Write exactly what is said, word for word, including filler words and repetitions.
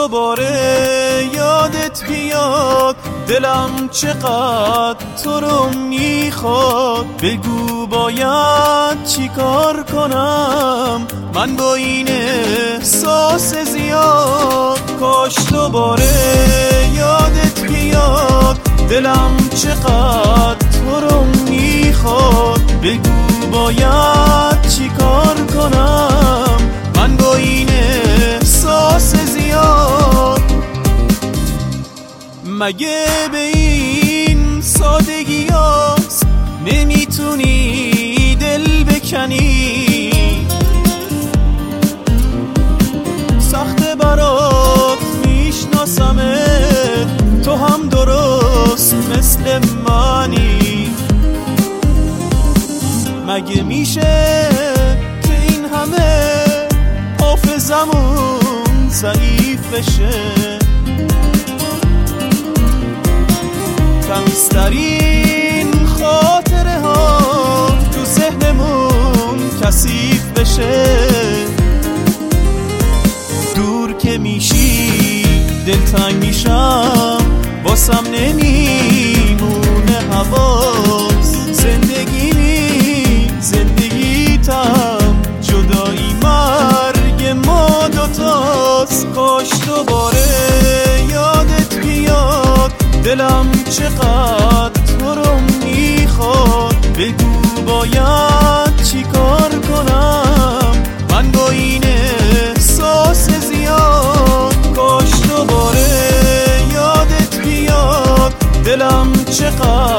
دوباره یادت بیاد، دلم چقدر تو رو میخواد. بگو باید چی کار کنم من با این احساس زیاد. کاش دوباره یادت بیاد، دلم چقدر تو رو میخواد. بگو باید چی کار کنم من با این احساس زیاد. مگه به این سادگی هاست نمیتونی دل بکنی؟ سخت برات میشناسمت، تو هم درست مثل منی. مگه میشه که این همه حافظمون ضعیف بشه؟ تمیزترین خاطره ها تو ذهنمون کثیف بشه. دور که میشی دلتنگ میشم، واسم نمیمونه حواس. زندگی نی زندگیتم، جدایی مرگ ما دوتاست. کاش دوباره یادت بیاد، دلم چقدر تو رو میخواد. بگو باید چی کار کنم من با این احساس زیاد. کاش دوباره یادت بیاد، دلم چقدر